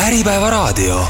Äripäevaraadio.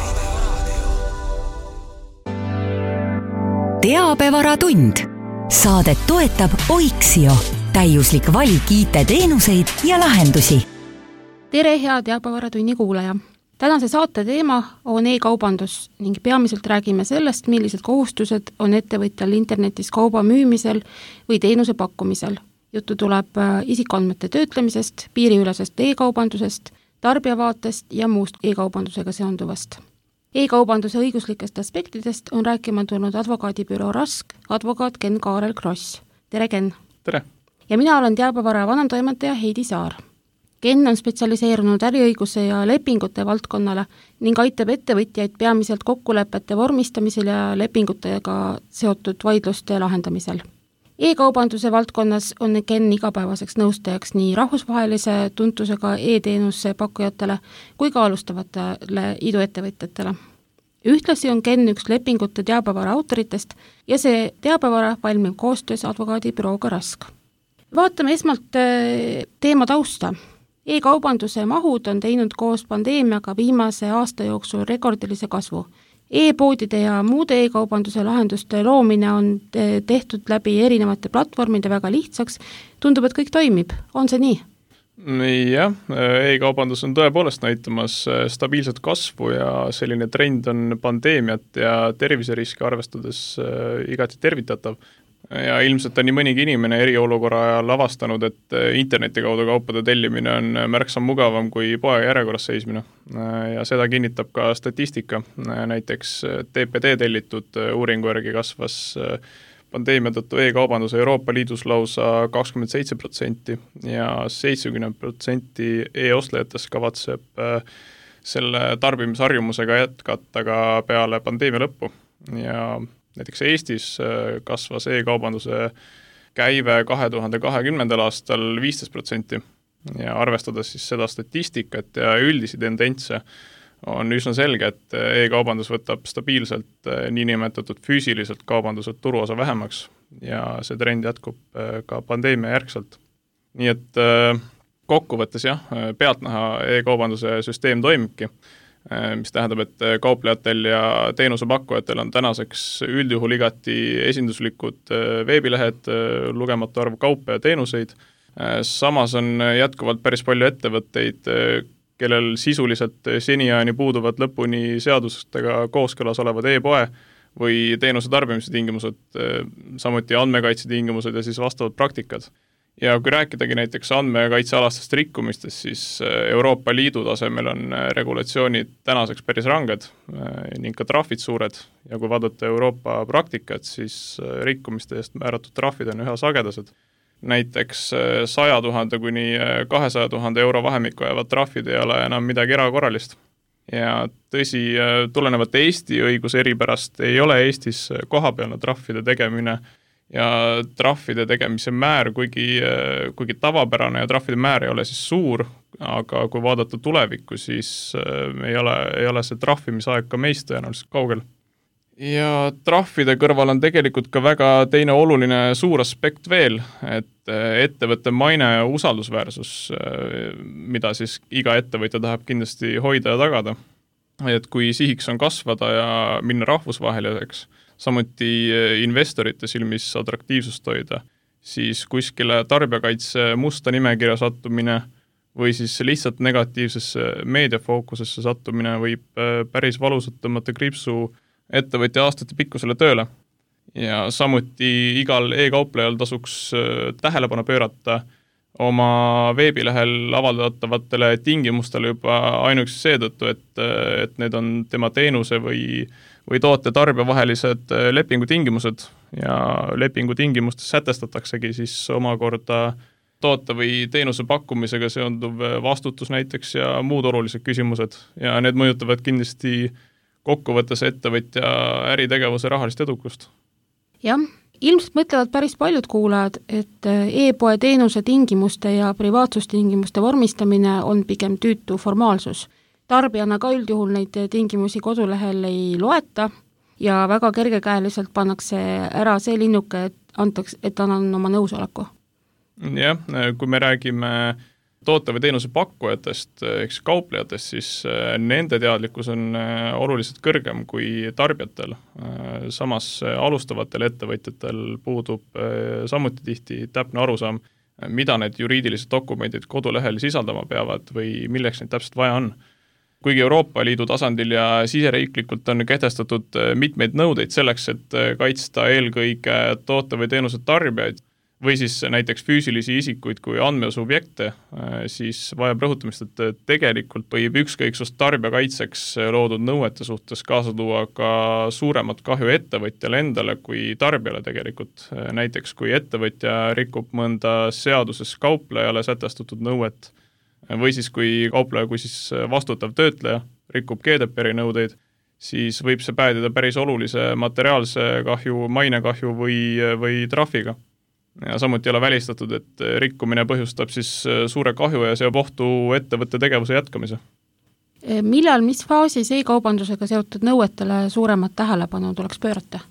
Teabevaratund. Saadet toetab Oiksio. Täiuslik valik IT-teenuseid ja lahendusi. Tere, hea Teabevaраtunni kuulaja. Tänase saate teema on e-kaubandus ning peamiselt räägime sellest, millised kohustused on ettevõtjal internetis kauba müümisel või teenuse pakkumisel. Juttu tuleb isikuandmete töötlemisest, piiriülesest e-kaubandusest, tarbijavaatest ja muust e-kaubandusega seonduvast. E-kaubanduse õiguslikest aspektidest on rääkima tulnud advokaadibüroo Rask, advokaat Ken Kaarel-Kross. Tere, Ken! Tere! Ja mina olen Teabevara vanemtoimetaja Heidi Saar. Ken on spetsialiseerunud äriõiguse ja lepingute valdkonnale ning aitab ettevõtjaid peamiselt kokkulepete vormistamisel ja lepingutega seotud vaidluste lahendamisel. E-kaubanduse valdkonnas on Ken igapäevaseks nõustajaks nii rahvusvahelise tuntusega e-teenuse pakkujatele kui ka alustavatele iduettevõtjatele. Ühtlasi on Ken üks lepingute teabevara autoritest ja see teabevara valmib koostöös advokaadibürooga Rask. Vaatame esmalt teema tausta. E-kaubanduse mahud on teinud koos pandeemiaga viimase aasta jooksul rekordilise kasvu. E-poodide ja muude e-kaubanduse lahenduste loomine on tehtud läbi erinevate platvormide väga lihtsaks. Tundub, et kõik toimib. On see nii? Jah, e-kaubandus on tõepoolest näitamas stabiilset kasvu ja selline trend on pandeemiat ja terviseriski arvestades igati tervitatav. Ja ilmselt on nii mõnigi inimene eriolukorra ajal avastanud, et interneti kaudu kaupade tellimine on märksa mugavam kui poe järjekorras seismine. Ja seda kinnitab ka statistika. Näiteks TPD tellitud uuringu järgi kasvas pandeemia tõttu e-kaubanduse Euroopa Liidus lausa 27% ja 70% e-ostlejatest kavatseb selle tarbimisharjumusega jätkata ka peale pandeemia lõppu. Ja näiteks Eestis kasvas e-kaubanduse käive 2020. aastal 15% ja arvestades siis seda statistikat ja üldisi tendentse on üsna selge, et e-kaubandus võtab stabiilselt niinimetatud füüsiliselt kaubanduselt turuosa vähemaks ja see trend jätkub ka pandeemia järgselt. Nii et kokkuvõttes pealtnäha e-kaubanduse süsteem toimibki, mis tähendab, et kauplejatel ja teenusepakkujatel on tänaseks üldjuhul igati esinduslikud veebilehed, lugematu arv kaupa ja teenuseid. Samas on jätkuvalt päris palju ettevõtteid, kellel sisuliselt seniajani puuduvad lõpuni seadustega kooskõlas olevad e-poe või teenuse tarbimise tingimused, samuti andmekaitse tingimused ja siis vastavad praktikad. Ja kui rääkidagi näiteks andmekaitsealastest rikkumistest, siis Euroopa Liidu tasemel on regulatsioonid tänaseks päris ranged ning ka trahvid suured. Ja kui vaadata Euroopa praktikat, siis rikkumiste eest määratud trahvid on üha sagedased. Näiteks 100 000 kuni 200 000 euro vahemikku jäävad trahvid ei ole enam midagi erakorralist. Ja tõsi, tulenevalt Eesti õiguse eripärast ei ole Eestis kohapealne trahvide tegemine ja trahvide tegemise määr, kuigi tavapärane ja trahvide määr ei ole siis suur, aga kui vaadata tulevikku, siis ei ole see trahvimisaeg ka meist tõenäoliselt kaugel. Ja trahvide kõrval on tegelikult ka väga teine oluline suur aspekt veel, et ettevõtte maine ja usaldusväärsus, mida siis iga ettevõtja tahab kindlasti hoida ja tagada. Et kui sihiks on kasvada ja minna rahvusvaheliseks, samuti investorite silmis atraktiivsust hoida, siis kuskile tarbijakaitse musta nimekirja sattumine või siis lihtsalt negatiivsesse meediafookusesse sattumine võib päris valusalt tõmmata kripsu ettevõtja aastate pikkusele tööle. Ja samuti igal e-kauplejal tasuks tähelepanu pöörata oma veebilehel avaldatavatele tingimustele juba ainuks seetõttu, et need on tema teenuse või toote tarbijavahelised lepingutingimused ja lepingutingimustes sätestataksegi siis omakorda toote või teenuse pakkumisega seonduv vastutus näiteks ja muud olulised küsimused ja need mõjutavad kindlasti kokkuvõttes ettevõtja äritegevuse rahalist edukust. Jah, ilmselt mõtlevad päris paljud kuulajad, et e-poe teenuse tingimuste ja privaatsustingimuste vormistamine on pigem tüütu formaalsus. Tarbijana ka üldjuhul neid tingimusi kodulehel ei loeta ja väga kergekäeliselt pannakse ära see linnuke, et annan oma nõusoleku. Jah, kui me räägime toote või teenuse pakkujatest, ehk kauplejatest, siis nende teadlikkus on oluliselt kõrgem kui tarbijatel. Samas alustavatel ettevõtjatel puudub samuti tihti täpne arusaam, mida need juriidilised dokumendid kodulehel sisaldama peavad või milleks neid täpselt vaja on. Kuigi Euroopa Liidu tasandil ja siseriiklikult on kehtestatud mitmeid nõudeid selleks, et kaitsta eelkõige toote või teenuse tarbijaid või siis näiteks füüsilisi isikuid kui andmesubjekte, siis vajab rõhutamist, et tegelikult võib ükskõiksust tarbijakaitseks loodud nõuete suhtes kaasa tuua ka suuremat kahju ettevõtjale endale kui tarbijale tegelikult. Näiteks kui ettevõtja rikub mõnda seaduses kauplejale sätestatud nõuet, või siis kui kaupleja kui siis vastutav töötleja rikub GDPR-i nõudeid, siis võib see päädida päris olulise materiaalse kahju, mainekahju või trahviga. Ja samuti ei ole välistatud, et rikkumine põhjustab siis suure kahju ja seob ohtu ettevõtte tegevuse jätkamise. Millal, mis faasis e-kaubandusega seotud nõuetele suuremat tähelepanu tuleks pöörata?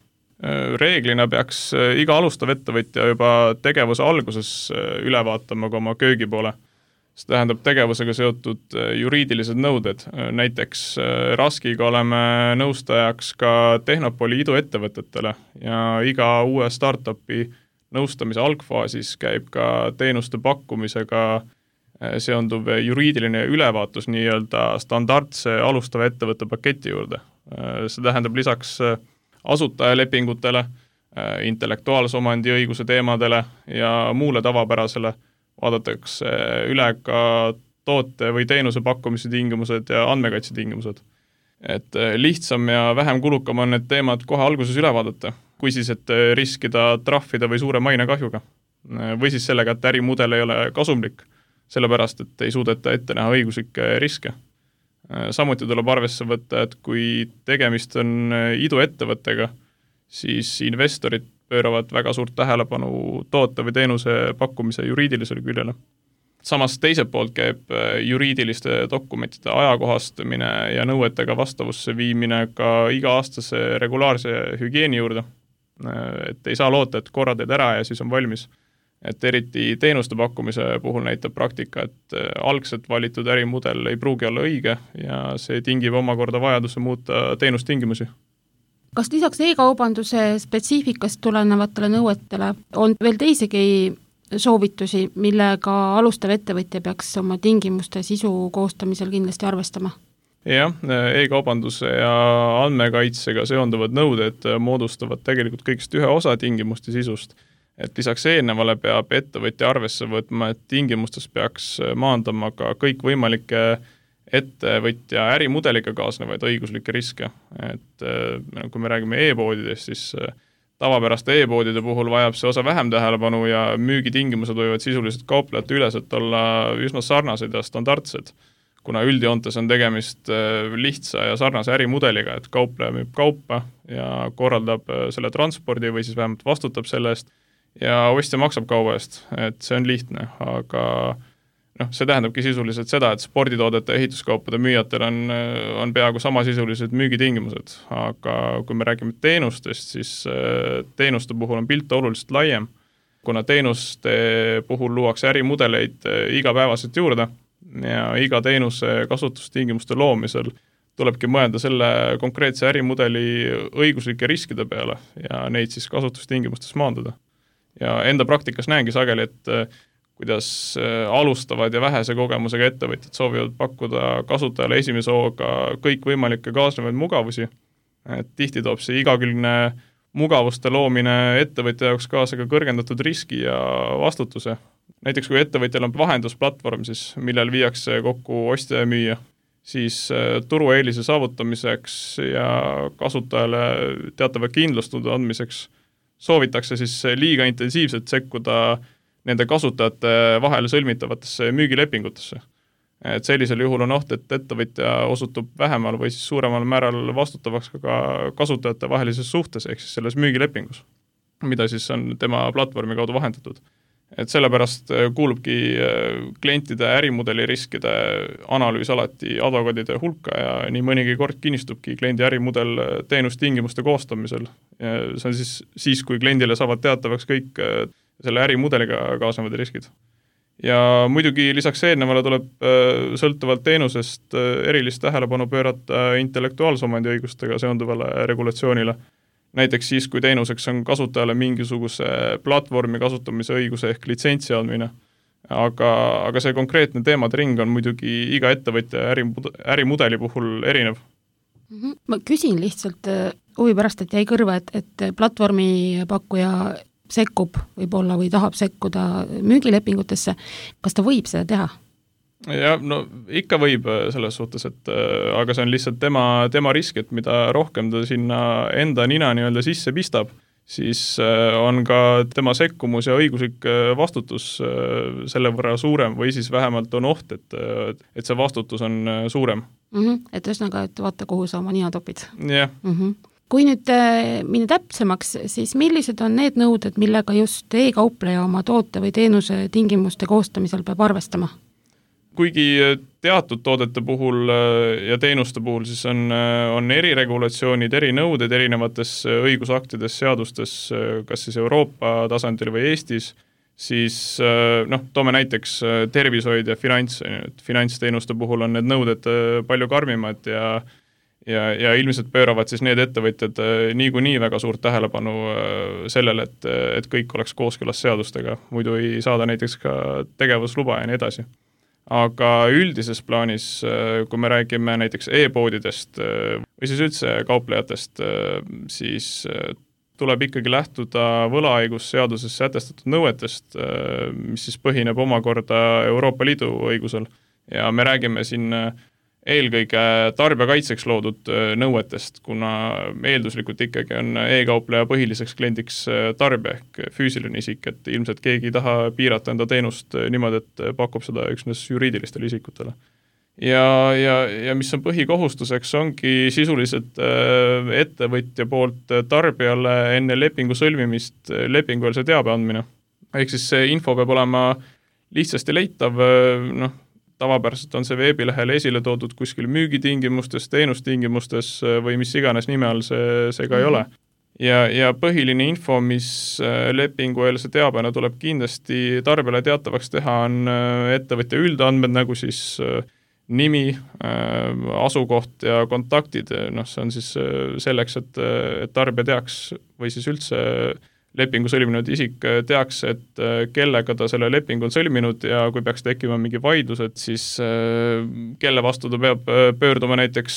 Reeglina peaks iga alustav ettevõtja juba tegevuse alguses üle vaatama ka oma köögi poole. See tähendab tegevusega seotud juriidilised nõuded. Näiteks Raskiga oleme nõustajaks ka Tehnopoli iduettevõtetele ja iga uue startupi nõustamise algfaasis käib ka teenuste pakkumisega seonduv juriidiline ülevaatus nii-öelda standardse alustava ettevõtte paketi juurde. See tähendab lisaks asutajalepingutele, intellektuaalse omandi õiguse teemadele ja muule tavapärasele vaadatakse üle ka toote või teenuse pakkumise tingimused ja andmekaitse tingimused. Et lihtsam ja vähem kulukam on need teemad kohe alguses üle vaadata, kui siis, et riskida trahvida või suure mainekahjuga. Või siis sellega, et ärimudel ei ole kasumlik, sellepärast, et ei suudeta ette näha õiguslikke riske. Samuti tuleb arvesse võtta, et kui tegemist on iduettevõttega, siis investorid pööravad väga suurt tähelepanu toote või teenuse pakkumise juriidilisele küljele. Samas teiselt poolt käib juriidiliste dokumentide ajakohastamine ja nõuetega vastavusse viimine ka iga-aastase regulaarse hügieeni juurde. Et ei saa loota, et korra teed ära ja siis on valmis. Et eriti teenuste pakkumise puhul näitab praktika, et algselt valitud ärimudel ei pruugi olla õige ja see tingib omakorda vajaduse muuta teenustingimusi. Kas lisaks e-kaubanduse spetsiifikast tulenevatele nõuetele on veel teisegi soovitusi, millega alustav ettevõtja peaks oma tingimuste sisu koostamisel kindlasti arvestama? Jah, e-kaubanduse ja andmekaitsega seonduvad nõuded moodustavad tegelikult kõigest ühe osa tingimuste sisust. Et lisaks eelnevale peab ettevõtja arvesse võtma, et tingimustes peaks maandama ka kõik võimalike ettevõtja ärimudeliga kaasnevaid õiguslikke riske. Et kui me räägime e-poodidest, siis tavapäraste e-poodide puhul vajab see osa vähem tähelepanu ja müügitingimused võivad sisuliselt kauplejate üleselt olla üsna sarnased ja standardsed, kuna üldjoontes on tegemist lihtsa ja sarnase ärimudeliga, et kaupleja müüb kaupa ja korraldab selle transpordi või siis vähemalt vastutab selle eest ja ostja maksab kauba eest, et see on lihtne, aga see tähendabki sisuliselt seda, et sporditoodete ja ehituskaupade müüjatel on peaaegu samasisulised müügitingimused, aga kui me räägime teenustest, siis teenuste puhul on pilt oluliselt laiem, kuna teenuste puhul luuakse ärimudeleid igapäevaselt juurde ja iga teenuse kasutustingimuste loomisel tulebki mõelda selle konkreetse ärimudeli õiguslike riskide peale ja neid siis kasutustingimustes maandada. Ja enda praktikas näengi sageli, et kuidas alustavad ja vähese kogemusega ettevõtjad soovivad pakkuda kasutajale esimese hooga kõik võimalikke kaasnevaid mugavusi. Et tihti toob see igakülgne mugavuste loomine ettevõtja jaoks kaasa ka kõrgendatud riski ja vastutuse. Näiteks kui ettevõtjal on vahendusplatvorm, siis millel viiakse kokku ostja ja müüja, siis turueelise saavutamiseks ja kasutajale teatava kindlustunde andmiseks soovitakse siis liiga intensiivselt sekkuda nende kasutajate vahel sõlmitavatesse müügilepingutesse. Et sellisel juhul on oht, et ettevõtja osutub vähemal või siis suuremal määral vastutavaks ka kasutajate vahelises suhtes, ehk siis selles müügilepingus, mida siis on tema platvormi kaudu vahendatud. Et sellepärast kuulubki klientide ärimudeli riskide analüüs alati advokaadide hulka ja nii mõnigi kord kinnistubki kliendi ärimudel teenustingimuste koostamisel. Ja see on siis, kui kliendile saavad teatavaks kõik selle ärimudeliga kaasnevad riskid. Ja muidugi lisaks eelnevale tuleb sõltuvalt teenusest erilist tähelepanu pöörata intellektuaalsomandi õigustega seonduvale regulatsioonile. Näiteks siis, kui teenuseks on kasutajale mingisuguse platvormi kasutamise õiguse ehk litsentsi andmine. Aga see konkreetne teemade ring on muidugi iga ettevõtja ärimudeli puhul erinev. Ma küsin lihtsalt huvi pärast, et jäi kõrva, et platvormi pakkuja sekkub võib-olla või tahab sekkuda müügilepingutesse. Kas ta võib seda teha? Ja, no ikka võib selles suhtes, aga see on lihtsalt tema risk, et mida rohkem ta sinna enda nina nii-öelda sisse pistab, siis on ka tema sekkumus ja õiguslik vastutus selle võrra suurem või siis vähemalt on oht, et see vastutus on suurem. Et ühesõnaga, et vaata, kuhu sa oma nina topid. Jah. Kui nüüd minna täpsemaks, siis millised on need nõuded, millega just e-kaupleja oma toote või teenuse tingimuste koostamisel peab arvestama? Kuigi teatud toodete puhul ja teenuste puhul siis on eriregulatsioonid, erinõuded erinevates õigusaktides, seadustes, kas siis Euroopa tasandil või Eestis, siis toome näiteks tervishoid ja finantsteenuste puhul on need nõuded palju karmimad ja ilmselt pööravad siis need ettevõtjad niikuinii väga suurt tähelepanu sellele, et kõik oleks kooskõlas seadustega, muidu ei saada näiteks ka tegevusluba ja nii edasi. Aga üldises plaanis, kui me räägime näiteks e-poodidest või siis üldse kauplejatest, siis tuleb ikkagi lähtuda võlaõigusseaduses sätestatud nõuetest, mis siis põhineb omakorda Euroopa Liidu õigusel. Ja me räägime siin eelkõige tarbijakaitseks loodud nõuetest, kuna eelduslikult ikkagi on e-kaupleja põhiliseks kliendiks tarbija ehk füüsiline isik, et ilmselt keegi ei taha piirata enda teenust niimoodi, et pakub seda üksnes juriidilistele isikutele. Ja mis on põhikohustuseks, ongi sisuliselt ettevõtja poolt tarbijale enne lepingu sõlmimist lepingueelse teabe andmine. Ehk siis see info peab olema lihtsasti leitav, tavapäraselt on see veebilehel esile toodud kuskil müügitingimustes, teenustingimustes või mis iganes nime all see ka ei ole. Ja põhiline info, mis lepingueelse teabena tuleb kindlasti tarbijale teatavaks teha, on ettevõtja üldandmed, nagu siis nimi, asukoht ja kontaktid. See on siis selleks, et tarbija teaks või siis üldse lepingu sõlminud isik teaks, et kellega ta selle lepingu on sõlminud ja kui peaks tekkima mingi vaidlused, siis kelle vastu ta peab pöörduma näiteks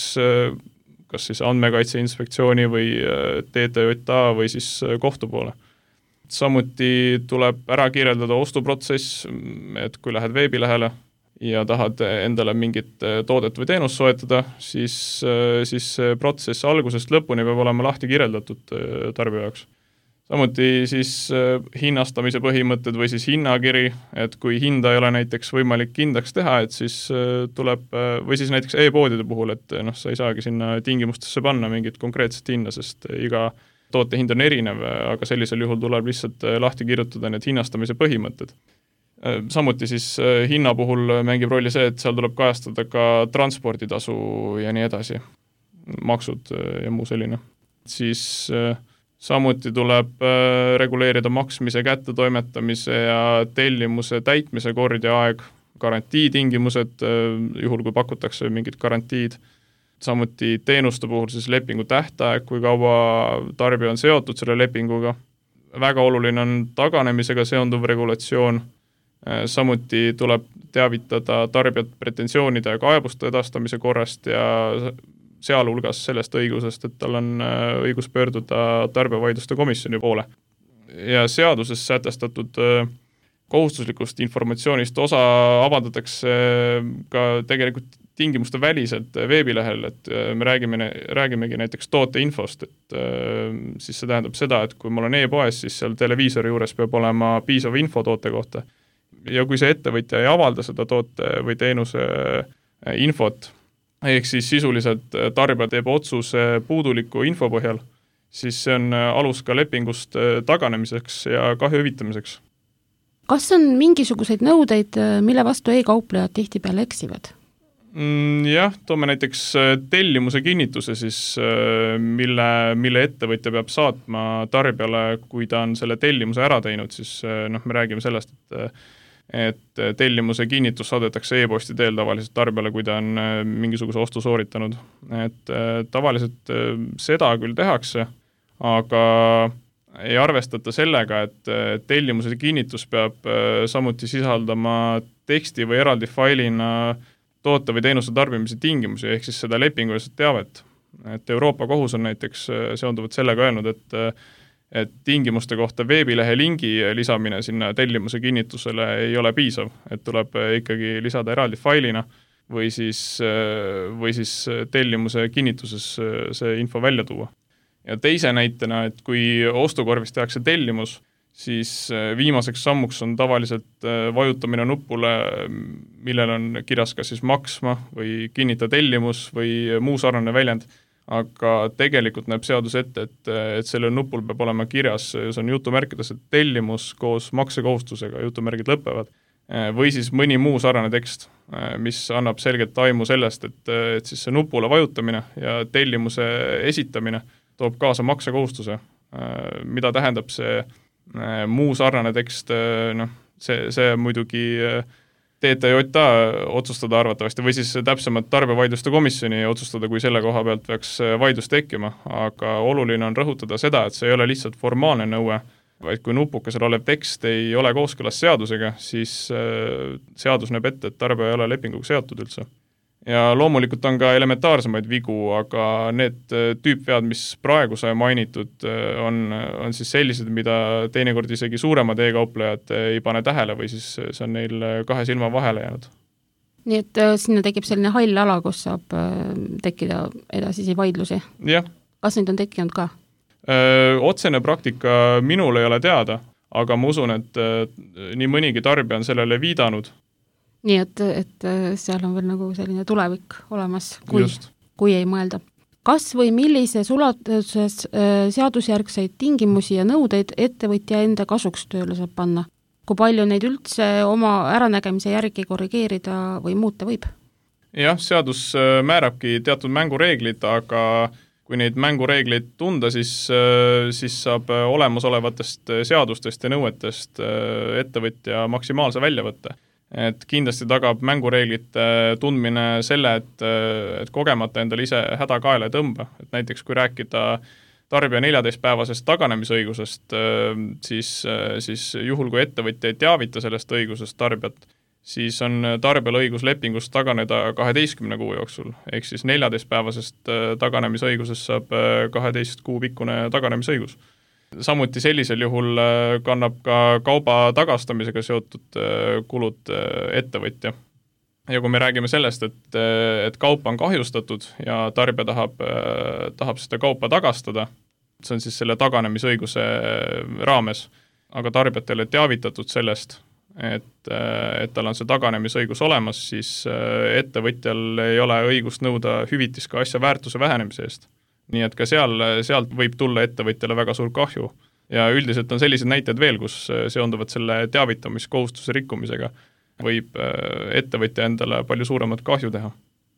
kas siis Andmekaitse Inspektsiooni või TTJA või siis kohtu poole. Samuti tuleb ära kirjeldada ostuprotsess, et kui lähed veebilehele ja tahad endale mingit toodet või teenust soetada, siis protsess algusest lõpuni peab olema lahti kirjeldatud tarbija jaoks. Samuti siis hinnastamise põhimõtted või siis hinnakiri, et kui hinda ei ole näiteks võimalik kindlaks teha, et siis tuleb, või siis näiteks e-poodide puhul, et sa ei saagi sinna tingimustesse panna mingit konkreetset hinda, sest iga toote hind on erinev, aga sellisel juhul tuleb lihtsalt lahti kirjutada need hinnastamise põhimõtted. Samuti siis hinna puhul mängib rolli see, et seal tuleb kajastada ka transporditasu ja nii edasi, maksud ja muu selline. Siis samuti tuleb reguleerida maksmise, kättetoimetamise ja tellimuse täitmise kord ja aeg, garantiitingimused, juhul kui pakutakse mingid garantiid. Samuti teenuste puhul siis lepingu tähtaeg, kui kaua tarbija on seotud selle lepinguga. Väga oluline on taganemisega seonduv regulatsioon. Samuti tuleb teavitada tarbijat pretensioonide ja kaebuste edastamise korrast ja sealhulgas sellest õigusest, et tal on õigus pöörduda tarbijavaidluste komisjoni poole. Ja seaduses sätestatud kohustuslikust informatsioonist osa avaldatakse ka tegelikult tingimuste väliselt veebilehel, et me räägimegi näiteks toote infost, et siis see tähendab seda, et kui mul on e-poes, siis seal televiisori juures peab olema piisav info toote kohta. Ja kui see ettevõtja ei avalda seda toote või teenuse infot, ehk siis sisuliselt tarbija teeb otsuse puuduliku info põhjal, siis see on alus ka lepingust taganemiseks ja kahju hüvitamiseks. Kas on mingisuguseid nõudeid, mille vastu e-kauplejad tihtipeale eksivad? Jah, toome näiteks tellimuse kinnituse, siis, mille ettevõtja peab saatma tarbijale, kui ta on selle tellimuse ära teinud, siis me räägime sellest, et tellimuse kinnitus saadetakse e-posti teel tavaliselt tarbijale, kui ta on mingisuguse ostu sooritanud. Et tavaliselt seda küll tehakse, aga ei arvestata sellega, et tellimuse kinnitus peab samuti sisaldama teksti või eraldi failina toote või teenuse tarbimise tingimusi, ehk siis seda lepinguliselt teavet. Et Euroopa kohus on näiteks seonduvalt sellega öelnud, et tingimuste kohta veebilehe lingi lisamine sinna tellimuse kinnitusele ei ole piisav, et tuleb ikkagi lisada eraldi failina või siis tellimuse kinnituses see info välja tuua. Ja teise näitena, et kui ostukorvis tehakse tellimus, siis viimaseks sammuks on tavaliselt vajutamine nupule, millel on kirjas kas siis maksma või kinnita tellimus või muu sarnane väljend, aga tegelikult näeb seadus ette, et sellel nupul peab olema kirjas, see on jutumärkides, et tellimus koos maksekohustusega, jutumärgid lõpevad, või siis mõni muu sarnane tekst, mis annab selgelt aimu sellest, et siis see nupule vajutamine ja tellimuse esitamine toob kaasa maksekohustuse, mida tähendab see muu sarnane tekst, see muidugi TTJA otsustada arvatavasti või siis täpsemalt tarbijavaidluste komisjoni otsustada, kui selle koha pealt peaks vaidlus tekkima, aga oluline on rõhutada seda, et see ei ole lihtsalt formaalne nõue, vaid kui nupukesel olev tekst ei ole kooskõlas seadusega, siis seadus näeb ette, et tarbija ei ole lepinguga seotud üldse. Ja loomulikult on ka elementaarsemaid vigu, aga need tüüpvead, mis praegu sai mainitud, on siis sellised, mida teinekord isegi suuremad e-kauplejad ei pane tähele või siis see on neil kahe silma vahele jäänud. Nii et sinna tekib selline hall ala, kus saab tekkida edasisi vaidlusi. Jah. Kas neid on tekkinud ka? Otsene praktika minul ei ole teada, aga ma usun, et nii mõnigi tarbija on sellele viidanud. Nii et seal on veel nagu selline tulevik olemas, kui ei mõelda. Kas või millises ulatuses seadusjärgseid tingimusi ja nõudeid ettevõtja enda kasuks tööle saab panna? Kui palju neid üldse oma äranägemise järgi korrigeerida või muuta võib? Jah, seadus määrabki teatud mängureeglid, aga kui neid mängureegleid tunda, siis saab olemasolevatest seadustest ja nõuetest ettevõtja maksimaalse välja võtta. Et kindlasti tagab mängureeglite tundmine selle, et kogemata endale ise häda kaela ei tõmba. Et näiteks kui rääkida tarbija 14-päevasest taganemisõigusest, siis juhul kui ettevõtja ei teavita sellest õigusest tarbijat, siis on tarbijal õigus lepingust taganeda 12 kuu jooksul, ehk siis 14-päevasest taganemisõigusest saab 12 kuu pikkune taganemisõigus. Samuti sellisel juhul kannab ka kauba tagastamisega seotud kulud ettevõtja. Ja kui me räägime sellest, et kaupa on kahjustatud ja tarbija tahab seda kaupa tagastada, see on siis selle taganemisõiguse raames, aga tarbijat ei ole teavitatud sellest, et tal on see taganemisõigus olemas, siis ettevõtjal ei ole õigust nõuda hüvitis ka asja väärtuse vähenemise eest. Nii et ka sealt võib tulla ettevõtjale väga suur kahju. Ja üldiselt on sellised näited veel, kus seonduvad selle teavitamiskohustuse rikkumisega võib ettevõtja endale palju suuremat kahju teha.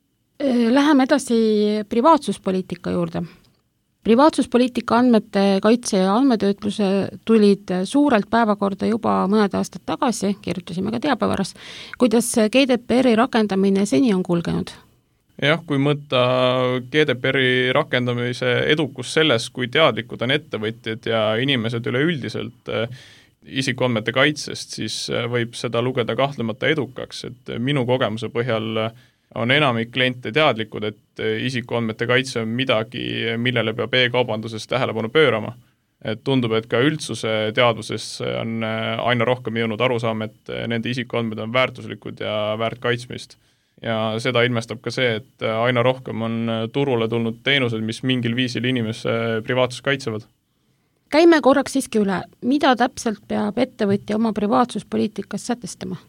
Läheme edasi privaatsuspoliitika juurde. Privaatsuspoliitika andmete kaitse ja andmetöötluse tulid suurelt päevakorda juba mõned aastad tagasi, kirjutasime ka teabevaras, kuidas GDPR-i rakendamine seni on kulgenud. Jah, kui mõtta GDPR-i rakendamise edukus selles, kui teadlikud on ettevõtjad ja inimesed üleüldiselt isikuandmete kaitsest, siis võib seda lugeda kahtlemata edukaks, et minu kogemuse põhjal on enamik kliente teadlikud, et isikuandmete kaitse on midagi, millele peab e-kaubanduses tähelepanu pöörama. Et tundub, et ka üldsuse teadvuses on aina rohkem jõudnud arusaam, et nende isikuandmed on väärtuslikud ja väärt kaitsmist. Ja seda ilmestab ka see, et aina rohkem on turule tulnud teenused, mis mingil viisil inimese privaatsust kaitsevad. Käime korraks siiski üle, mida täpselt peab ettevõtja oma privaatsuspoliitikas sätestama?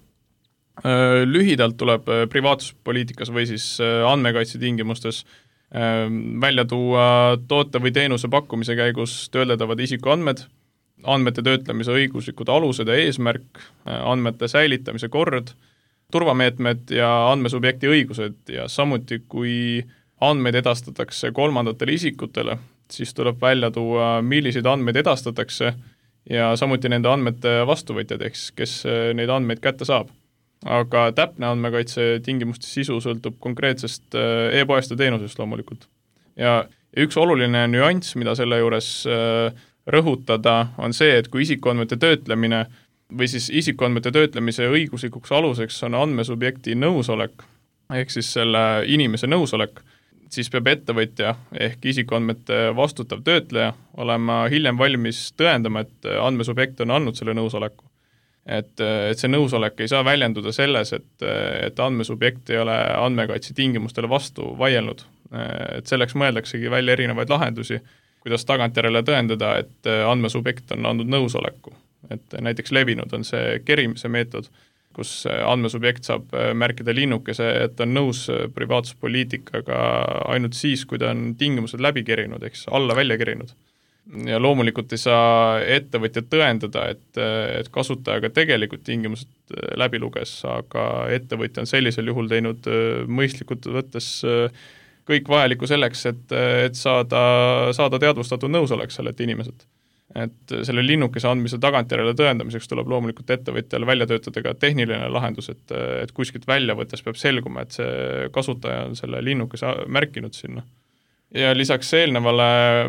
Lühidalt tuleb privaatsuspoliitikas või siis andmekaitse tingimustes välja tuua toote või teenuse pakkumise käigus töödeldavad isikuandmed, andmete töötlemise õiguslikud alused ja eesmärk, andmete säilitamise kord, turvameetmed ja andmesubjekti õigused ja samuti, kui andmeid edastatakse kolmandatele isikutele, siis tuleb välja tuua, milliseid andmeid edastatakse ja samuti nende andmete vastuvõtjad, kes neid andmeid kätte saab. Aga täpne andmekaitse tingimuste sisu sõltub konkreetsest e-poest ja teenusest loomulikult. Ja üks oluline nüanss, mida selle juures rõhutada, on see, et kui isikuandmete töötlemine või siis isikuandmete töötlemise õiguslikuks aluseks on andmesubjekti nõusolek, ehk siis selle inimese nõusolek, siis peab ettevõtja ehk isikuandmete vastutav töötleja olema hiljem valmis tõendama, et andmesubjekt on andnud selle nõusoleku. Et see nõusolek ei saa väljenduda selles, et andmesubjekt ei ole andmekaitse tingimustele vastu vaielnud. Et selleks mõeldaksegi välja erinevaid lahendusi, kuidas tagantjärele tõendada, et andmesubjekt on andnud nõusoleku. Et näiteks levinud on see kerimise meetod, kus andmesubjekt saab märkida linnukese, et on nõus privaatsuspoliitikaga ainult siis, kui ta on tingimused läbi kerinud, eks alla välja kerinud. Ja loomulikult ei saa ettevõtja tõendada, et kasutajaga tegelikult tingimused läbi luges, aga ettevõtja on sellisel juhul teinud mõistlikult võttes kõik vajalikku selleks, et saada teadvustatud nõusolek sellelt inimeselt. Et selle linnukese andmise tagantjärele tõendamiseks tuleb loomulikult ettevõtjal välja töötada ka tehniline lahendus, et kuskilt välja võttes peab selguma, et see kasutaja on selle linnukese märkinud sinna. Ja lisaks eelnevale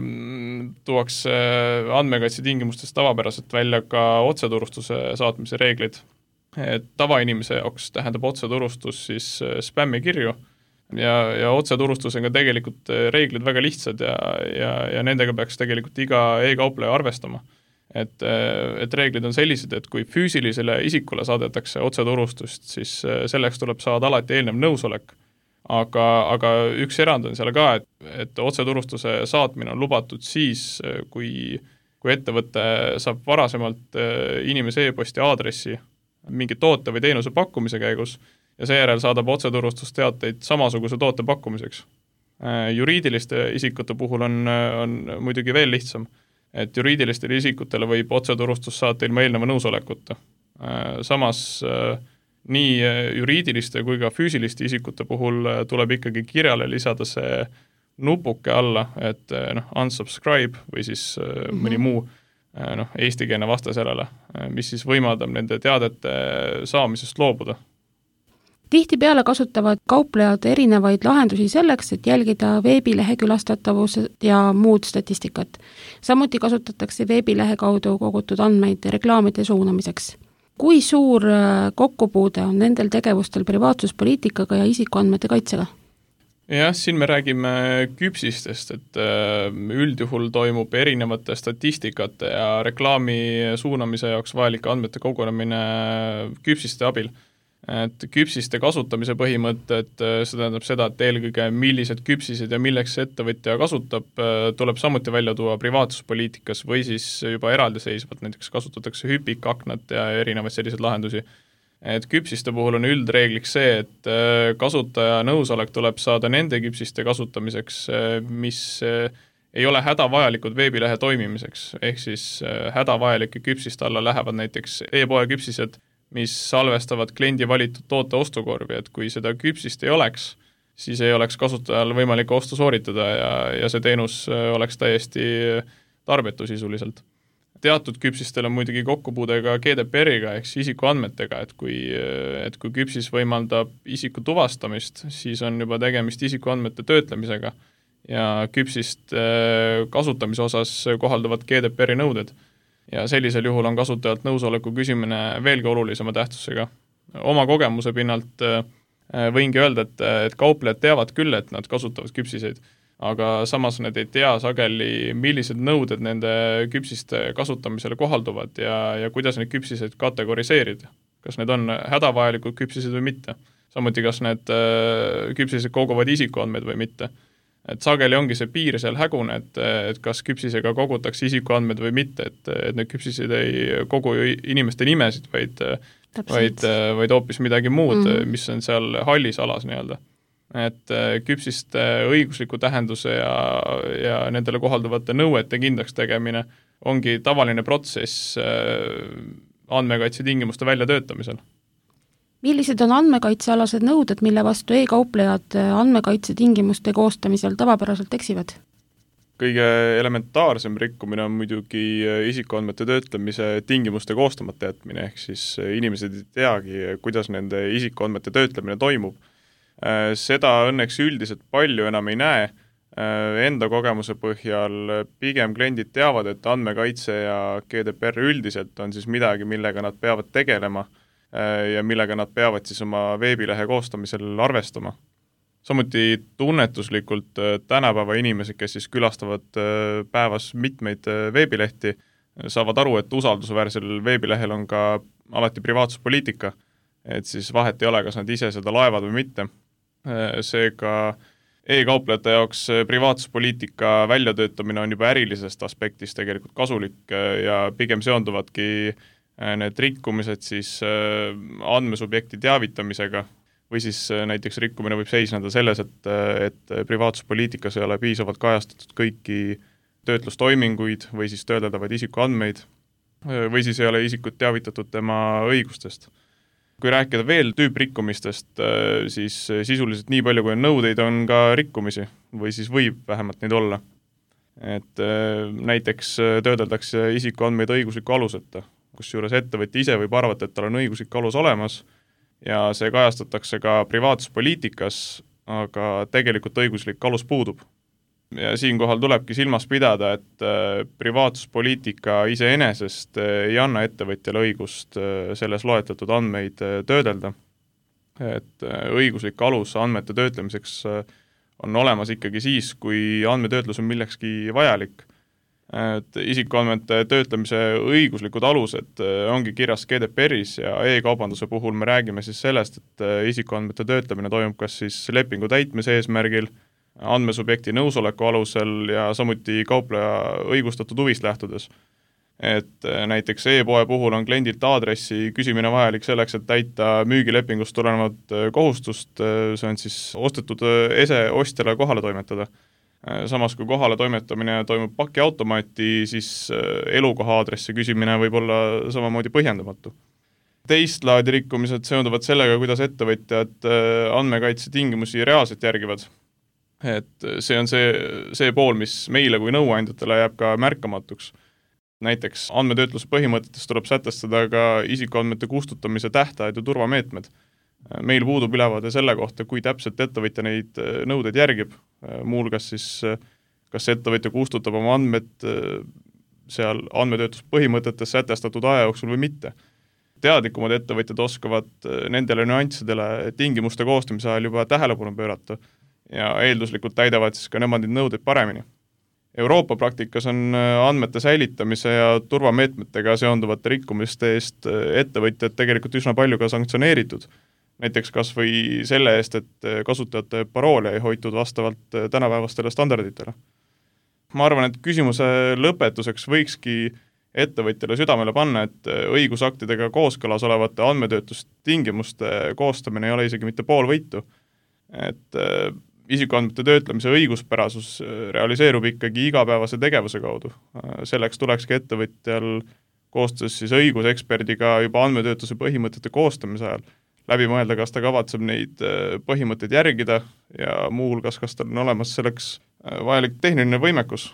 tuuakse andmekaitse tingimustest tavapäraselt välja ka otseturustuse saatmise reeglid. Et tavainimese jaoks tähendab otseturustus siis spämmikirju ja otseturustusega tegelikult reeglid väga lihtsad ja nendega peaks tegelikult iga e-kaupleja arvestama. Et reeglid on sellised, et kui füüsilisele isikule saadetakse otseturustust, siis selleks tuleb saada alati eelnev nõusolek. Aga üks erand on seal ka, et otseturustuse saatmine on lubatud siis, kui ettevõte saab varasemalt inimese e-posti aadressi mingi toote või teenuse pakkumise käigus ja seejärel saadab otseturustusteateid samasuguse toote pakkumiseks. Juriidiliste isikute puhul on muidugi veel lihtsam, et juriidilistele isikutele võib otseturustus saata ilma eelneva nõusolekuta. Samas nii juriidiliste kui ka füüsiliste isikute puhul tuleb ikkagi kirjale lisada see nupuke alla, et unsubscribe või siis mõni muu eestikeelne vasta sellele, mis siis võimaldab nende teadete saamisest loobuda. Tihtipeale kasutavad kauplejad erinevaid lahendusi selleks, et jälgida veebilehe külastatavused ja muud statistikat. Samuti kasutatakse veebilehe kaudu kogutud andmeid reklaamide suunamiseks. Kui suur kokkupuude on nendel tegevustel privaatsuspoliitikaga ja isikuandmete kaitsega? Jah, siin me räägime küpsistest, et üldjuhul toimub erinevate statistikate ja reklaami suunamise jaoks vajalike andmete kogunemine küpsiste abil. Et küpsiste kasutamise põhimõtted, see tähendab seda, et eelkõige millised küpsised ja milleks ettevõtja kasutab, tuleb samuti välja tuua privaatsuspoliitikas või siis juba eraldiseisvalt, näiteks kasutatakse hüpikaknat ja erinevaid selliseid lahendusi. Et küpsiste puhul on üldreegliks see, et kasutaja nõusolek tuleb saada nende küpsiste kasutamiseks, mis ei ole hädavajalikud veebilehe toimimiseks, ehk siis hädavajalike küpsiste alla lähevad näiteks e-poe küpsised, mis salvestavad kliendi valitud toote ostukorvi, et kui seda küpsist ei oleks, siis ei oleks kasutajal võimalik ostu sooritada ja see teenus oleks täiesti tarbetu sisuliselt. Teatud küpsistel on muidugi kokkupuude ka GDPR-iga ehk isikuandmetega, et kui küpsis võimaldab isiku tuvastamist, siis on juba tegemist isikuandmete töötlemisega ja küpsist kasutamise osas kohalduvad GDPR-i nõuded. Ja sellisel juhul on kasutajalt nõusoleku küsimine veelgi olulisema tähtsusega. Oma kogemuse pinnalt võingi öelda, et kauplejad teavad küll, et nad kasutavad küpsiseid, aga samas nad ei tea sageli, millised nõuded nende küpsiste kasutamisele kohalduvad ja kuidas neid küpsiseid kategoriseerida. Kas need on hädavajalikud küpsised või mitte. Samuti, kas need küpsised koguvad isikuandmeid või mitte. Et sageli ongi see piir seal hägune, et kas küpsisega kogutakse isikuandmed või mitte, et need küpsised ei kogu inimeste nimesid, vaid hoopis midagi muud, mis on seal hallis alas nii-öelda. Et küpsiste õigusliku tähenduse ja nendele kohalduvate nõuete kindlaks tegemine ongi tavaline protsess andmekaitse tingimuste väljatöötamisel. Millised on andmekaitsealased nõuded, mille vastu e-kauplejad andmekaitse tingimuste koostamisel tavapäraselt eksivad? Kõige elementaarsem rikkumine on muidugi isikuandmete töötlemise tingimuste koostamata jätmine, ehk siis inimesed ei teagi, kuidas nende isikuandmete töötlemine toimub. Seda õnneks üldiselt palju enam ei näe, enda kogemuse põhjal pigem kliendid teavad, et andmekaitse ja GDPR üldiselt on siis midagi, millega nad peavad tegelema ja millega nad peavad siis oma veebilehe koostamisel arvestama. Samuti tunnetuslikult tänapäeva inimesed, kes siis külastavad päevas mitmeid veebilehti, saavad aru, et usaldusväärsel veebilehel on ka alati privaatsuspoliitika, et siis vahet ei ole, kas nad ise seda laevad või mitte. Seega e-kauplejate jaoks privaatsuspoliitika väljatöötamine on juba ärilisest aspektist tegelikult kasulik ja pigem seonduvadki need rikkumised siis andmesubjekti teavitamisega, või siis näiteks rikkumine võib seisneda selles, et privaatsuspoliitikas ei ole piisavalt kajastatud kõiki töötlustoiminguid või siis töödeldavaid isikuandmeid või siis ei ole isikut teavitatud tema õigustest. Kui rääkida veel tüüprikkumistest, siis sisuliselt nii palju, kui on nõudeid, on ka rikkumisi või siis võib vähemalt neid olla. Et näiteks töödeldakse isikuandmeid õigusliku aluseta, kusjuures ettevõtja ise võib arvata, et tal on õiguslik alus olemas, ja see kajastatakse ka privaatsuspoliitikas, aga tegelikult õiguslik alus puudub. Ja siinkohal tulebki silmas pidada, et privaatsuspoliitika iseenesest ei anna ettevõtjale õigust selles loetletud andmeid töödelda. Et õiguslik alus andmete töötlemiseks on olemas ikkagi siis, kui andmetöötlus on millekski vajalik. Et isikuandmete töötlemise õiguslikud alused ongi kirjas GDPR-is ja e-kaubanduse puhul me räägime siis sellest, et isikuandmete töötlemine toimub kas siis lepingu täitmise eesmärgil, andmesubjekti nõusoleku alusel ja samuti kaupleja õigustatud huvist lähtudes. Et näiteks e-poe puhul on kliendilt aadressi küsimine vajalik selleks, et täita müügilepingust tulenevat kohustust, see on siis ostetud ese ostjale kohale toimetada. Samas kui kohale toimetamine toimub pakiautomaati, siis elukoha aadressi küsimine võib olla samamoodi põhjendamatu. Teist laadi rikkumised seonduvad sellega, kuidas ettevõtjad andmekaitse tingimusi reaalselt järgivad. Et see on see pool, mis meile kui nõuandjatele jääb ka märkamatuks. Näiteks andmetöötluse põhimõtetes tuleb sätestada ka isikuandmete kustutamise tähtajad ja turvameetmed. Meil puudub ülevaade selle kohta, kui täpselt ettevõtja neid nõudeid järgib, muulgas siis kas ettevõtja kustutab oma andmed seal andmetöötluse põhimõtetes sätestatud aja jooksul või mitte. Teadlikumad ettevõtjad oskavad nendele nüanssidele tingimuste koostamise ajal juba tähelepanu pöörata ja eelduslikult täidavad siis ka nemad neid nõudeid paremini. Euroopa praktikas on andmete säilitamise ja turvameetmetega seonduvate rikkumiste eest ettevõtjad tegelikult üsna palju ka sanktsioneeritud. Näiteks kas või selle eest, et kasutajate paroole ei hoitud vastavalt tänapäevastele standarditele. Ma arvan, et küsimuse lõpetuseks võikski ettevõtjale südamele panna, et õigusaktidega kooskõlas olevate andmetöötlustingimuste koostamine ei ole isegi mitte pool võitu. Et isikuandmete töötlemise õiguspärasus realiseerub ikkagi igapäevase tegevuse kaudu. Selleks tulekski ettevõtjal koostöös siis õiguseksperdiga juba andmetöötluse põhimõtete koostamise ajal läbi mõelda, kas ta kavatseb neid põhimõtteid järgida ja muuhulgas, kas tal on olemas selleks vajalik tehniline võimekus.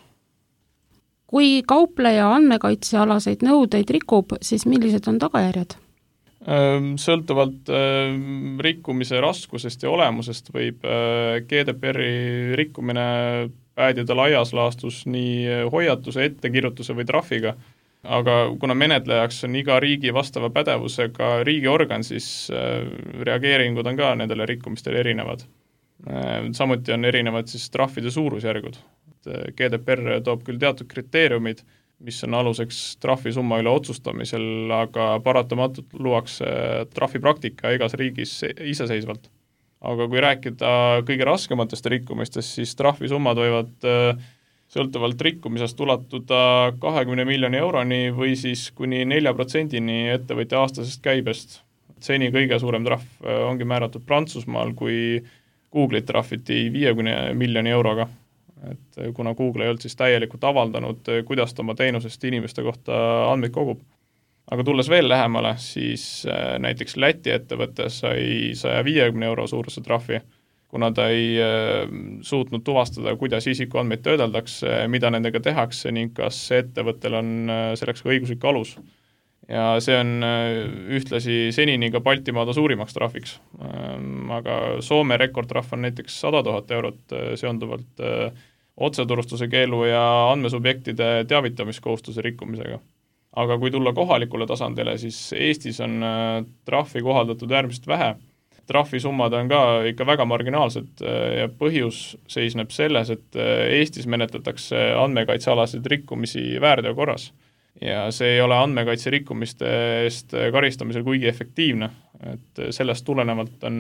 Kui kaupleja andmekaitsealaseid nõudeid rikub, siis millised on tagajärjed? Sõltuvalt rikkumise raskusest ja olemusest võib GDPR-i rikkumine päädida laias laastus nii hoiatuse, ettekirjutuse või trahviga. Aga kuna menetlejaks on iga riigi vastava pädevusega riigiorgan, siis reageeringud on ka nendele rikkumistele erinevad. Samuti on erinevad siis trahvide suurusjärgud. GDPR toob küll teatud kriteeriumid, mis on aluseks trahvisumma üle otsustamisel, aga paratamatult luuakse trahvipraktika igas riigis iseseisvalt. Aga kui rääkida kõige raskematest rikkumistest, siis trahvisummad võivad sõltuvalt rikkumisest ulatuda 20 miljoni euroni või siis kuni 4% ettevõtja aastasest käibest. Seni kõige suurem trahv ongi määratud Prantsusmaal, kui Google'it trahviti 50 miljoni euroga. Et kuna Google ei olnud siis täielikult avaldanud, kuidas ta oma teenusest inimeste kohta andmeid kogub. Aga tulles veel lähemale, siis näiteks Läti ettevõte sai 150 euro suuruse trahvi, kuna ta ei suutnud tuvastada, kuidas isikuandmeid töödeldakse, mida nendega tehakse ning kas ettevõttel on selleks ka õiguslik alus. Ja see on ühtlasi senini ka Baltimaade suurimaks trahviks. Aga Soome rekordtrahv on näiteks 100 000 eurot seonduvalt otseturustuse keelu ja andmesubjektide teavitamiskohustuse rikkumisega. Aga kui tulla kohalikule tasandile, siis Eestis on trahvi kohaldatud äärmiselt vähe. Trahvisummad on ka ikka väga marginaalsed ja põhjus seisneb selles, et Eestis menetletakse andmekaitsealaseid rikkumisi väärteo korras. Ja see ei ole andmekaitse rikkumiste eest karistamisel kuigi efektiivne, et sellest tulenevalt on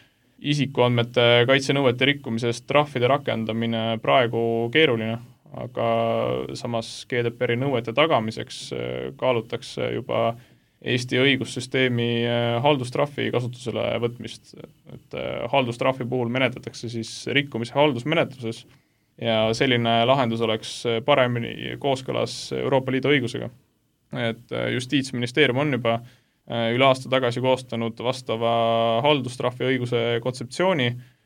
isikuandmete kaitsenõuete rikkumisest trahvide rakendamine praegu keeruline, aga samas GDPR-i nõuete tagamiseks kaalutakse juba Eesti õigussüsteemi haldustrahvi kasutusele võtmist, et haldustrahvi puhul menetletakse siis rikkumise haldusmenetluses ja selline lahendus oleks paremini kooskõlas Euroopa Liidu õigusega. Et Justiitsministeerium on juba üle aasta tagasi koostanud vastava haldustrahvi õiguse kontseptsiooni,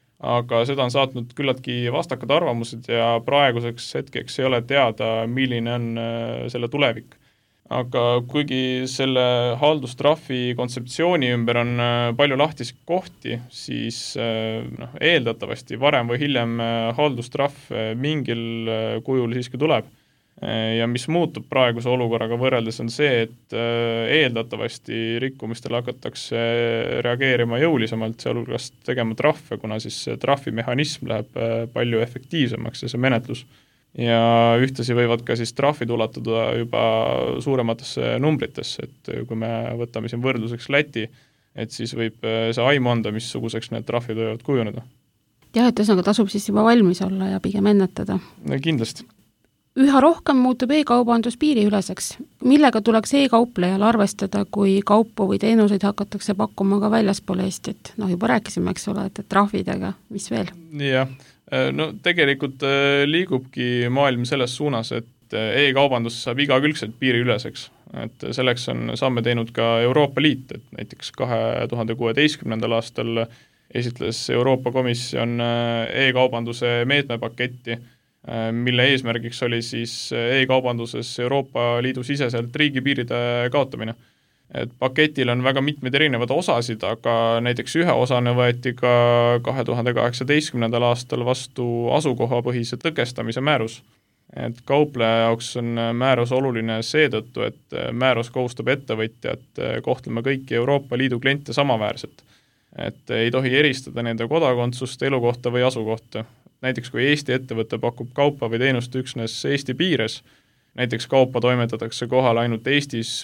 aga seda on saatnud küllaltki vastakad arvamused ja praeguseks hetkeks ei ole teada, milline on selle tulevik. Aga kuigi selle haldustrahvi kontseptsiooni ümber on palju lahtisi kohti, siis eeldatavasti varem või hiljem haldustrahv mingil kujul siiski tuleb. Ja mis muutub praeguse olukorraga võrreldes on see, et eeldatavasti rikkumistele hakatakse reageerima jõulisemalt, sealhulgas tegema trahve, kuna siis trahvimehhanism läheb palju efektiivsemaks ja see menetlus. Ja ühtlasi võivad ka siis trahvid ulatuda juba suurematesse numbritesse, et kui me võtame siin võrdluseks Läti, et siis võib see aimu anda, missuguseks need trahvid võivad kujuneda. Jah, et ühesõnaga tasub siis juba valmis olla ja pigem ennetada. Kindlasti. Üha rohkem muutub e-kaubandus piiriüleseks. Millega tuleks e-kauplejal arvestada, kui kaupu või teenuseid hakatakse pakkuma ka väljaspool Eestit? Juba rääkisime, eks ole, et trahvidega, mis veel? Jah. No tegelikult liigubki maailm selles suunas, et e-kaubandus saab igakülgselt piiriüleseks. Et selleks on samme teinud ka Euroopa Liit, et näiteks 2016. aastal esitles Euroopa Komisjon e-kaubanduse meetmepaketti, mille eesmärgiks oli siis e-kaubanduses Euroopa Liidu siseselt riigipiiride kaotamine. Et paketil on väga mitmeid erinevad osasid, aga näiteks ühe osana võeti ka 2018. aastal vastu asukohapõhise tõkestamise määrus. Et kaupleja jaoks on määrus oluline seetõttu, et määrus kohustab ettevõtjat kohtlema kõiki Euroopa Liidu kliente samaväärselt. Et ei tohi eristada nende kodakondsust, elukohta või asukohta. Näiteks kui Eesti ettevõte pakub kaupa või teenust üksnes Eesti piires, näiteks kaupa toimetatakse kohal ainult Eestis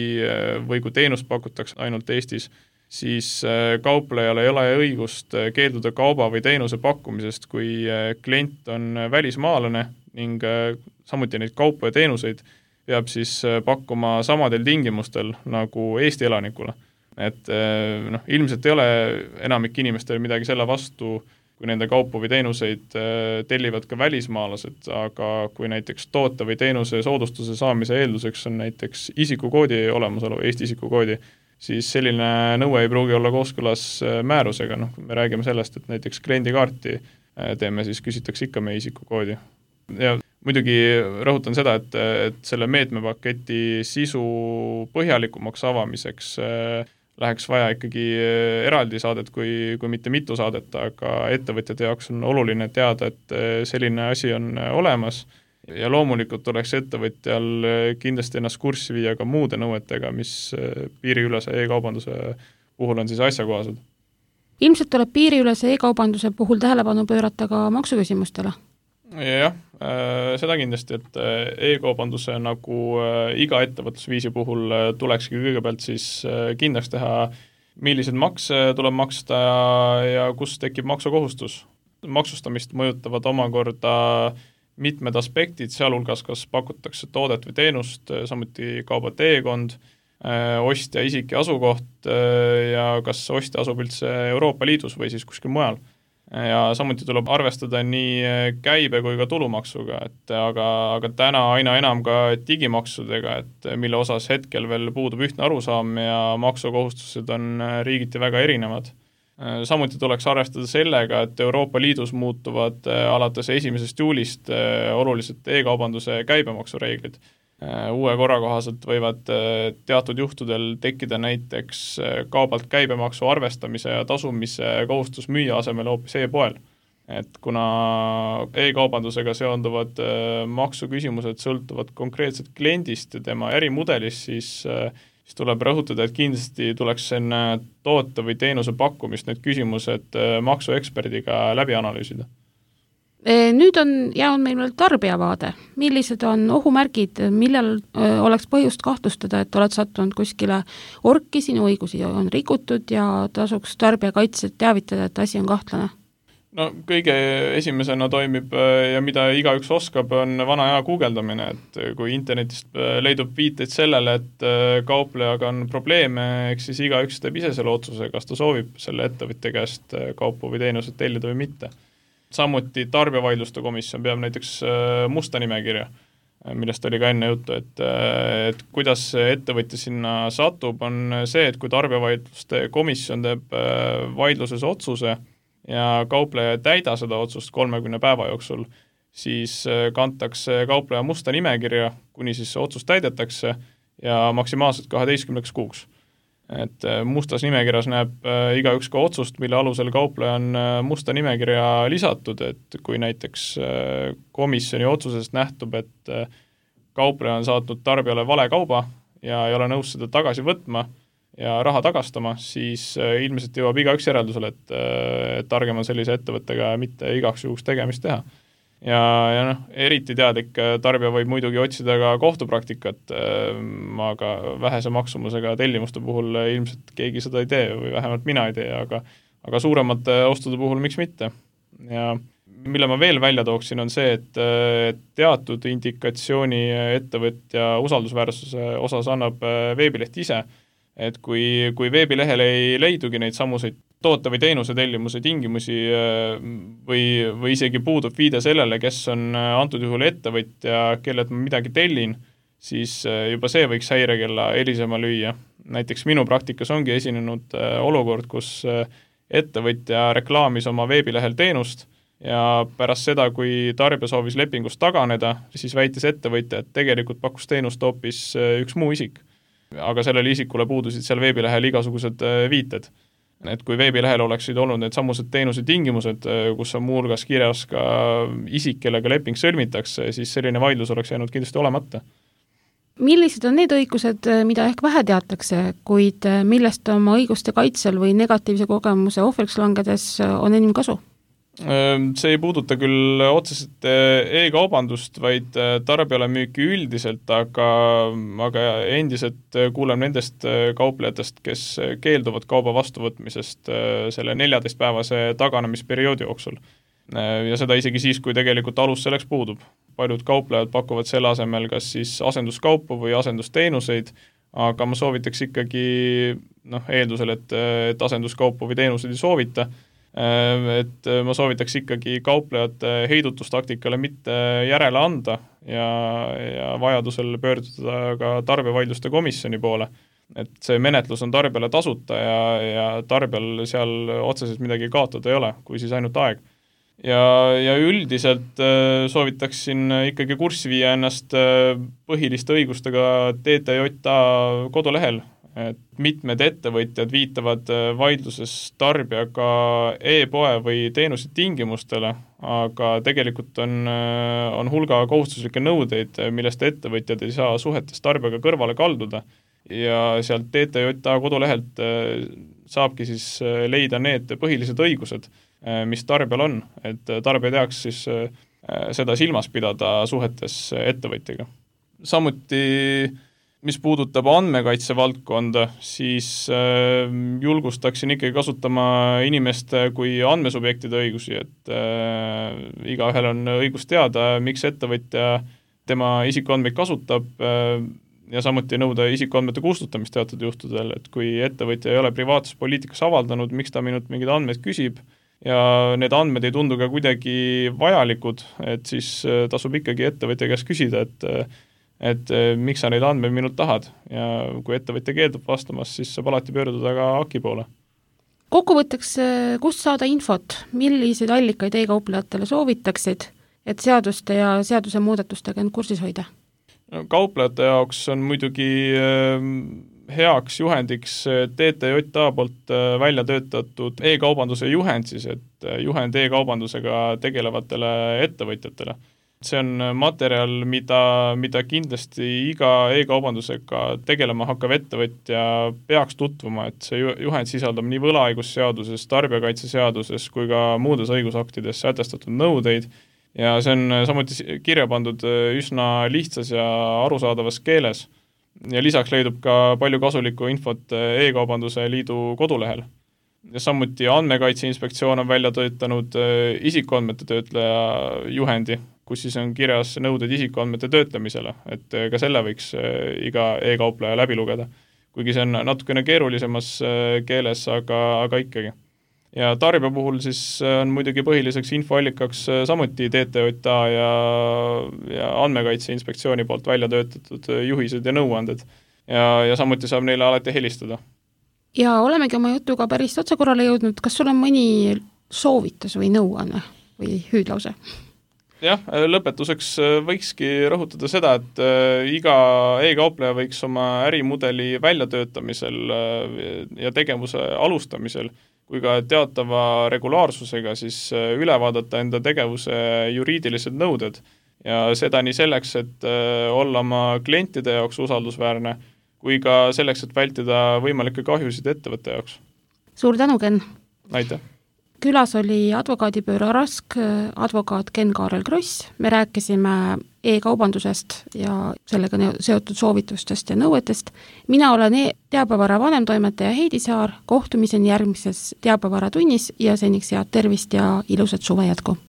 või kui teenust pakutakse ainult Eestis, siis kauplejal ei ole õigust keelduda kauba või teenuse pakkumisest, kui klient on välismaalane ning samuti neid kaupa ja teenuseid peab siis pakkuma samadel tingimustel nagu Eesti elanikule. Et ilmselt ei ole enamik inimestel midagi selle vastu, kui nende kaupu või teenuseid tellivad ka välismaalased, aga kui näiteks toote või teenuse soodustuse saamise eelduseks on näiteks isikukoodi olemasolu, Eesti isikukoodi, siis selline nõue ei pruugi olla kooskõlas määrusega. Me räägime sellest, et näiteks kliendikaarti teeme, siis küsitakse ikka meie isikukoodi. Ja muidugi rõhutan seda, et selle meetmepaketi sisu põhjalikumaks avamiseks läheks vaja ikkagi eraldi saadet, kui mitte mitu saadet, aga ettevõtjate jaoks on oluline teada, et selline asi on olemas ja loomulikult oleks ettevõtjal kindlasti ennast kurssi viia ka muude nõuetega, mis piiriülese e-kaubanduse puhul on siis asjakohased. Ilmselt tuleb piiriülese e-kaubanduse puhul tähelepanu pöörata ka maksuküsimustele? Jah, seda kindlasti, et e-kaubanduse nagu iga ettevõtlusviisi puhul tulekski kõigepealt siis kindlaks teha, millised makse tuleb maksta ja kus tekib maksukohustus. Maksustamist mõjutavad omakorda mitmed aspektid, sealhulgas kas pakutakse toodet või teenust, samuti kauba teekond, ostja isik ja asukoht ja kas ostja asub üldse Euroopa Liidus või siis kuskil mujal. Ja samuti tuleb arvestada nii käibe kui ka tulumaksuga, aga täna aina enam ka digimaksudega, et mille osas hetkel veel puudub ühtne arusaam ja maksukohustused on riigiti väga erinevad. Samuti tuleks arvestada sellega, et Euroopa Liidus muutuvad alates 1. juulist oluliselt e-kaubanduse käibemaksureeglid. Uue korra kohaselt võivad teatud juhtudel tekkida näiteks kaubalt käibemaksu arvestamise ja tasumise kohustus müüa asemel hoopis e-poel. Et kuna e-kaubandusega seonduvad maksuküsimused sõltuvad konkreetselt kliendist ja tema ärimudelist, siis tuleb rõhutada, et kindlasti tuleks enne toote või teenuse pakkumist need küsimused maksueksperdiga läbi analüüsida. Nüüd on jäänud meil veel tarbijavaade. Millised on ohumärgid, millal oleks põhjust kahtlustada, et oled sattunud kuskile orki, sinu õigusi on rikutud ja tasuks tarbijakaitset teavitada, et asi on kahtlane? No kõige esimesena toimib ja mida igaüks oskab, on vana hea guugeldamine, et kui internetist leidub viiteid sellele, et kauplejaga on probleeme, eks siis igaüks teeb ise selle otsuse, kas ta soovib selle ettevõtja käest kaupu või teenused tellida või mitte. Samuti tarbijavaidluste komisjon peab näiteks musta nimekirja, millest oli ka enne juttu, et kuidas ettevõtja sinna satub, on see, et kui tarbijavaidluste komisjon teeb vaidluses otsuse ja kaupleja ei täida seda otsust 30 päeva jooksul, siis kantakse kaupleja musta nimekirja, kuni siis see otsus täidetakse ja maksimaalselt 12 kuuks. Et mustas nimekirjas näeb igaüks ka otsust, mille alusel kaupleja on musta nimekirja lisatud, et kui näiteks komisjoni otsusest nähtub, et kaupleja on saatnud tarbijale vale kauba ja ei ole nõus seda tagasi võtma ja raha tagastama, siis ilmselt jõuab igaüks järeldusele, et targem on sellise ettevõttega mitte igaks juhuks tegemist teha. Ja eriti teadlik tarbija võib muidugi otsida ka kohtupraktikat, aga vähese maksumusega tellimuste puhul ilmselt keegi seda ei tee või vähemalt mina ei tee, aga suuremate ostude puhul miks mitte. Ja mille ma veel välja tooksin, on see, et teatud indikatsiooni ettevõtja usaldusväärsuse osas annab veebileht ise, et kui veebilehel ei leidugi neid samuseid toote või teenuse tellimuse tingimusi või isegi puudub viide sellele, kes on antud juhul ettevõtja, kellelt ma midagi tellin, siis juba see võiks häirekella helisema lüüa. Näiteks minu praktikas ongi esinenud olukord, kus ettevõtja reklaamis oma veebilehel teenust ja pärast seda, kui tarbija soovis lepingust taganeda, siis väitis ettevõtja, et tegelikult pakkus teenust hoopis üks muu isik. Aga sellele isikule puudusid seal veebilehel igasugused viited. Et kui veebilehel oleksid olnud need samused teenuse tingimused, kus on muu hulgas kirjas ka isik, kellega leping sõlmitakse, siis selline vaidlus oleks jäänud kindlasti olemata. Millised on need õigused, mida ehk vähe teatakse, kuid millest oma õiguste kaitsel või negatiivse kogemuse ohvriks langedes on enim kasu? See ei puuduta küll otseselt e-kaubandust, vaid tarbijale müüki üldiselt, aga endiselt kuulem nendest kauplejatest, kes keelduvad kauba vastuvõtmisest selle 14-päevase taganemisperioodi jooksul. Ja seda isegi siis, kui tegelikult alus selleks puudub. Paljud kauplejad pakuvad selle asemel kas siis asenduskaupu või asendusteenuseid, aga ma soovitaks ikkagi eeldusel, et asenduskaupu või teenuseid ei soovita, et ma soovitaks ikkagi kauplejate heidutustaktikale mitte järele anda ja vajadusel pöörduda ka tarbijavaidluste komisjoni poole. Et see menetlus on tarbijale tasuta ja tarbijal seal otseselt midagi kaotada ei ole, kui siis ainult aeg. Ja üldiselt soovitaksin ikkagi kurssi viia ennast põhiliste õigustega TTJA kodulehel. Et mitmed ettevõtjad viitavad vaidluses tarbijaga e-poe või teenuse tingimustele, aga tegelikult on hulga kohustuslikke nõudeid, millest ettevõtjad ei saa suhetes tarbijaga kõrvale kalduda. Ja sealt TTJA kodulehelt saabki siis leida need põhilised õigused, mis tarbijal on, et tarbija teaks siis seda silmas pidada suhetes ettevõtjaga. Samuti mis puudutab andmekaitse valdkonda, siis julgustaksin ikkagi kasutama inimeste kui andmesubjektide õigusi, et igaühel on õigus teada, miks ettevõtja tema isikuandmeid kasutab ja samuti nõuda isikuandmete kustutamist teatud juhtudel, et kui ettevõtja ei ole privaatsuspoliitikas avaldanud, miks ta minult mingid andmed küsib ja need andmed ei tundu ka kuidagi vajalikud, et siis tasub ikkagi ettevõtja käest küsida, et miks sa neid andmeid minult tahad ja kui ettevõtja keeldub vastamas, siis saab alati pöörduda ka AKI poole. Kokkuvõtteks, kust saada infot, milliseid allikaid e-kauplejatele soovitaksid, et seaduste ja seaduse muudatustega end kursis hoida? No, kauplejate jaoks on muidugi heaks juhendiks TTJA poolt välja töötatud e-kaubanduse juhend siis, et juhend e-kaubandusega tegelevatele ettevõtjatele. See on materjal, mida kindlasti iga e-kaubandusega tegelema hakkav ettevõtja peaks tutvuma, et see juhend sisaldab nii võlaõigusseaduses, tarbijakaitseseaduses kui ka muudes õigusaktides sätestatud nõudeid ja see on samuti kirja pandud üsna lihtsas ja arusaadavas keeles. Ja lisaks leidub ka palju kasulikku infot e-kaubanduse liidu kodulehel. Ja samuti Andmekaitse Inspektsioon on välja töötanud isikuandmete töötleja juhendi, kus siis on kirjas nõuded isikuandmete töötlemisele, et ka selle võiks iga e-kaupleja läbi lugeda. Kuigi see on natukene keerulisemas keeles, aga ikkagi. Ja tarbija puhul siis on muidugi põhiliseks infoallikaks samuti TTJA ja Andmekaitse Inspektsiooni poolt välja töötatud juhised ja nõuanded. Ja samuti saab neile alati helistada. Ja olemegi oma jutuga päris otsakorrale jõudnud. Kas sul on mõni soovitus või nõuanne või hüüdlause? Jah, lõpetuseks võikski rõhutada seda, et iga e-kaupleja võiks oma ärimudeli väljatöötamisel ja tegevuse alustamisel kui ka teatava regulaarsusega siis üle vaadata enda tegevuse juriidilised nõuded ja seda nii selleks, et olla oma klientide jaoks usaldusväärne, kui ka selleks, et vältida võimalikke kahjusid ettevõtte jaoks. Suur tänu, Ken! Aitäh! Külas oli advokaadibüroo Rask, advokaat Ken Kaarel Kross. Me rääkisime e-kaubandusest ja sellega seotud soovitustest ja nõuetest. Mina olen Teabevara vanemtoimetaja Heidi Saar. Kohtumiseni järgmises Teabevara tunnis ja seniks head tervist ja ilusat suve jätku!